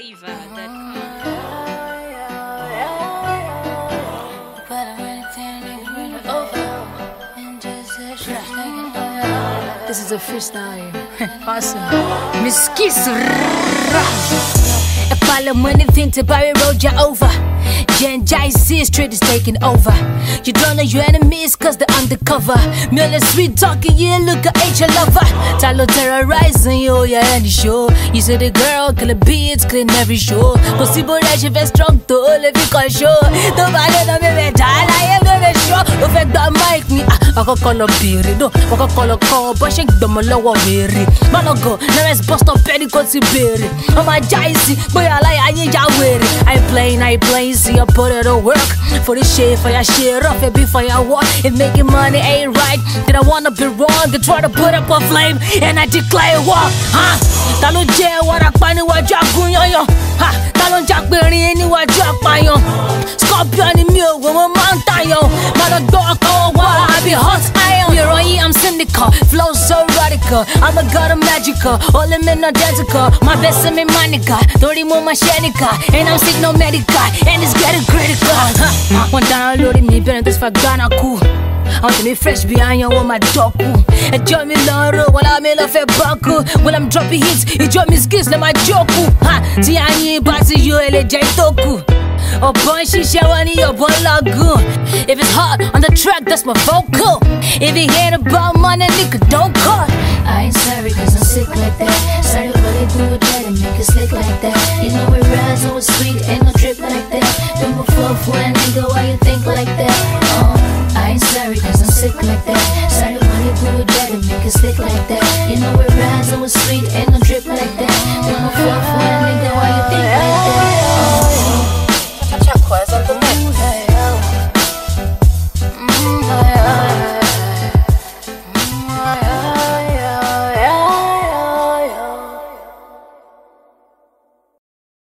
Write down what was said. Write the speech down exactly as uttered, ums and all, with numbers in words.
flavor dot com. This is a freestyle. Awesome. Miss Kiss. If I let money think to bury road you over. Gen Jai C street is taking over. You don't know your enemies cause they're undercover. Me on the sweet talking, yeah, look at H lover. Talo terrorizing you, yeah, any show. You say the girl, kill the beats, clean every show. Possible that she very strong to all of you can show. Don't bother no me me die, I am gonna show. Don't fake that mic me, ah, I can call a beery, no, I can call a call, but shake them a lower weary. Man, I go, now let's bust up petticoats in berry. I'm a Jai C, boy, I like, I ain't ya weary. I ain't playing, I ain't playing, see, I put it to work. For the shit, for your shit, rough it before your walk. If making money ain't right, then I wanna be wrong. They try to put up a flame, and I declare war. Huh? Talo je wara pani wa jagun yoyo. Ha, talo jakberin ni wa japayan. Scorpion ni mi o wo mo mountain yo. Malo dog ko wa I be hot iron. You're on I'm cynical, flow so radical. I'm a god of magical, all in men identical. My best in me manica, thirty more my shenica. And I'm sick no medical, and it's getting critical. Huh? One downloading me, better this for Ghana cool. I'm to me fresh behind you on my doku. And join me Loro while I'm in love with Baku. When I'm dropping hits, you drop me skills like my joku. Ha, see I ain't to you, L J Toku. Oh boy, she shawani your boy lagoon. If it's hot on the track, that's my vocal. If you hear about money, nigga, don't call. I ain't sorry cause I'm sick like that. Started really do it that and make it slick like that. You know it rise, know it's sweet, ain't no trip like that. Don't go fluff when nigga, why you think like that? Oh, I ain't sorry cause I'm sick like that. Started really do it that and make it slick like that. You know it rise, know it's sweet, ain't